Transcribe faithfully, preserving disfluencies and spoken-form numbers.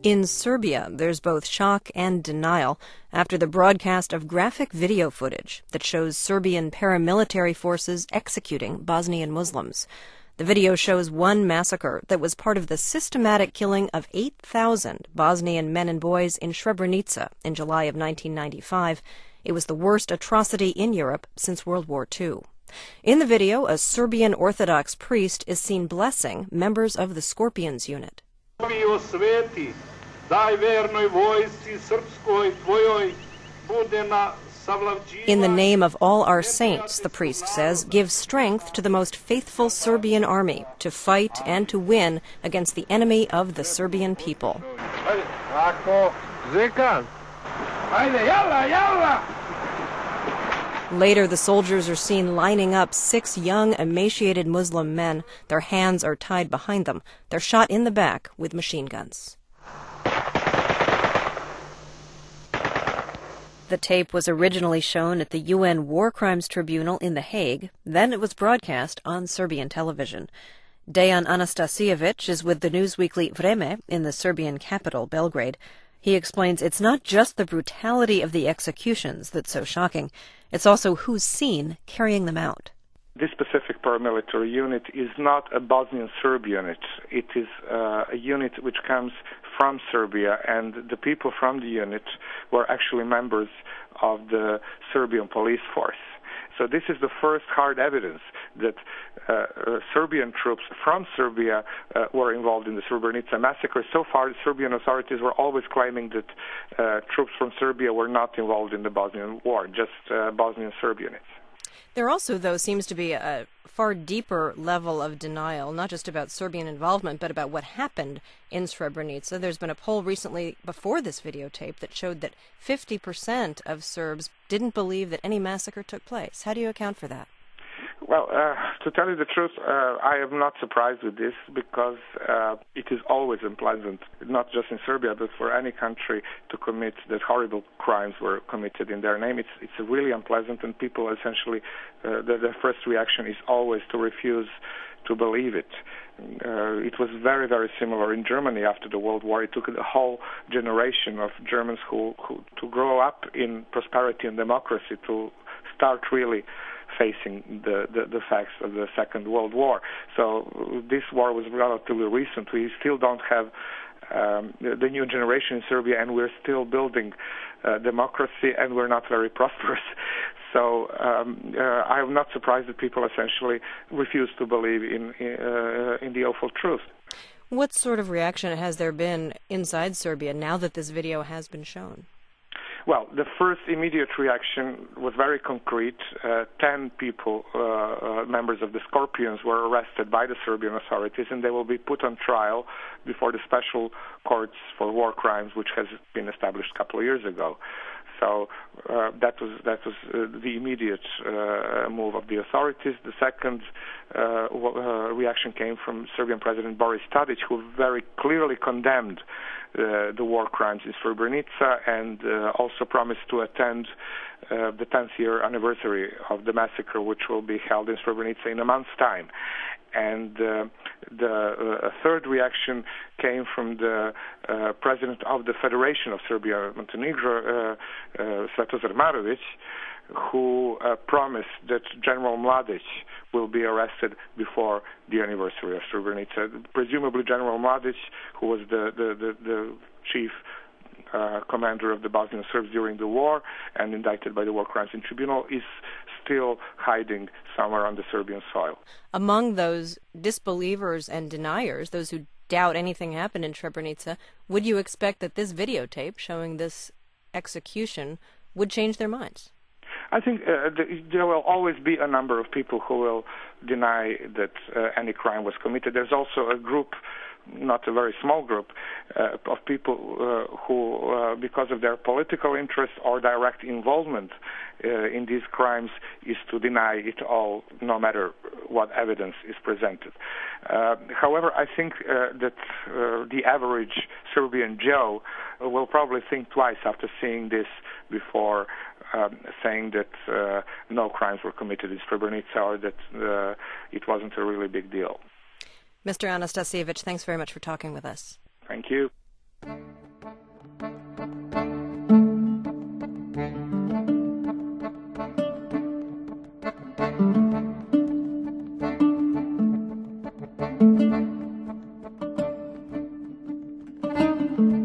In Serbia, there's both shock and denial after the broadcast of graphic video footage that shows Serbian paramilitary forces executing Bosnian Muslims. The video shows one massacre that was part of the systematic killing of eight thousand Bosnian men and boys in Srebrenica in July of nineteen ninety-five. It was the worst atrocity in Europe since World War Two. In the video, a Serbian Orthodox priest is seen blessing members of the Scorpions unit. In the name of all our saints, the priest says, give strength to the most faithful Serbian army to fight and to win against the enemy of the Serbian people. Later, the soldiers are seen lining up six young, emaciated Muslim men. Their hands are tied behind them. They're shot in the back with machine guns. The tape was originally shown at the U N War Crimes Tribunal in The Hague. Then it was broadcast on Serbian television. Dejan Anastasijević is with the newsweekly Vreme in the Serbian capital, Belgrade. He explains it's not just the brutality of the executions that's so shocking. It's also who's seen carrying them out. This specific paramilitary unit is not a Bosnian Serb unit. It is uh, a unit which comes from Serbia, and the people from the unit were actually members of the Serbian police force. So this is the first hard evidence that uh, uh, Serbian troops from Serbia uh, were involved in the Srebrenica massacre. So far, the Serbian authorities were always claiming that uh, troops from Serbia were not involved in the Bosnian war, just uh, Bosnian Serb units. There also, though, seems to be a far deeper level of denial, not just about Serbian involvement, but about what happened in Srebrenica. There's been a poll recently before this videotape that showed that fifty percent of Serbs didn't believe that any massacre took place. How do you account for that? Well, uh, to tell you the truth, uh, I am not surprised with this because uh, it is always unpleasant, not just in Serbia, but for any country to commit that horrible crimes were committed in their name. It's it's really unpleasant, and people essentially, uh, the, the first reaction is always to refuse to believe it. Uh, it was very, very similar in Germany after the World War. It took a whole generation of Germans who, who to grow up in prosperity and democracy to start really facing the, the, the facts of the Second World War. So this war was relatively recent. We still don't have um, the, the new generation in Serbia, and we're still building uh, democracy, and we're not very prosperous. So um, uh, I'm not surprised that people essentially refuse to believe in, in, uh, in the awful truth. What sort of reaction has there been inside Serbia now that this video has been shown? Well, the first immediate reaction was very concrete. Uh, ten people, uh, uh, members of the Scorpions, were arrested by the Serbian authorities, and they will be put on trial before the special courts for war crimes, which has been established a couple of years ago. So uh, that was that was uh, the immediate uh, move of the authorities. The second uh, uh, reaction came from Serbian President Boris Tadić, who very clearly condemned uh, the war crimes in Srebrenica and uh, also promised to attend uh, the tenth year anniversary of the massacre, which will be held in Srebrenica in a month's time. And uh, the uh, third reaction came from the uh, president of the Federation of Serbia and Montenegro, uh, uh, Svetozar Marović, who uh, promised that General Mladić will be arrested before the anniversary of Srebrenica. Presumably General Mladić, who was the, the, the, the chief Uh, commander of the Bosnian Serbs during the war and indicted by the War Crimes Tribunal, is still hiding somewhere on the Serbian soil. Among those disbelievers and deniers, those who doubt anything happened in Srebrenica, would you expect that this videotape showing this execution would change their minds? I think uh, the, there will always be a number of people who will deny that uh, any crime was committed. There's also a group, not a very small group, uh, of people uh, who, uh, because of their political interest or direct involvement uh, in these crimes, is to deny it all, no matter what evidence is presented. Uh, however, I think uh, that uh, the average Serbian Joe will probably think twice after seeing this before um, saying that uh, no crimes were committed in Srebrenica or that uh, it wasn't a really big deal. Mister Anastasijević, thanks very much for talking with us. Thank you. you.